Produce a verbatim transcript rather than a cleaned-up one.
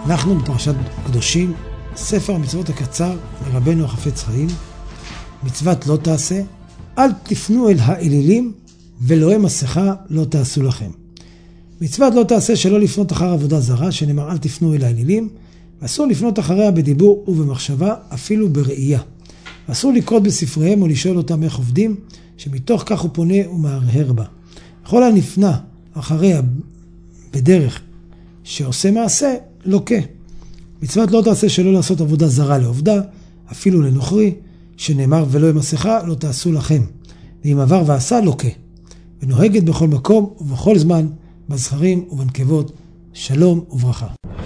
אנחנו בפרשת קדושים, ספר המצוות הקצר לרבנו החפץ חיים. מצוות לא תעשה, אל תפנו אל האלילים ולואי מסכה לא תעשו לכם. מצוות לא תעשה שלא לפנות אחר עבודה זרה, שנאמר אל תפנו אל האלילים, ואסור לפנות אחריה בדיבור ובמחשבה, אפילו בראייה. ואסור לקרוא בספריהם או לשאול אותם איך עובדים, שמתוך כך הוא פונה ומהרהר בה. כל הנפנה אחריה בדרך שעושה מעשה, לוקה. מצוות לא תעשה שלא לעשות עבודה זרה לעובדה, אפילו לנוכרי, שנאמר ולא מסכה לא תעשו לכם. ואם עבר ועשה, לוקה. ונוהגת בכל מקום ובכל זמן, בזכרים ובנקבות, שלום וברכה.